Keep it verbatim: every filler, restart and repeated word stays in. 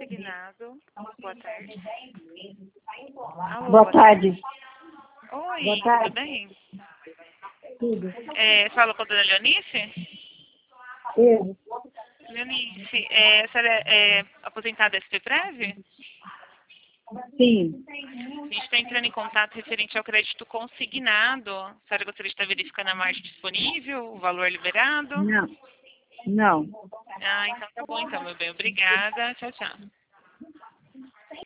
Consignado. Boa tarde. Alô, Boa tarde. Oi, Boa tarde. tudo bem? Tudo. É, fala com a dona Leonice? Eu? Leonice, é, a senhora é, é aposentada da S P Prev? Sim. A gente está entrando em contato referente ao crédito consignado. A senhora gostaria de estar verificando a margem disponível, o valor liberado? Não. Não. Ah, então tá bom então, meu bem. Obrigada. Tchau, tchau.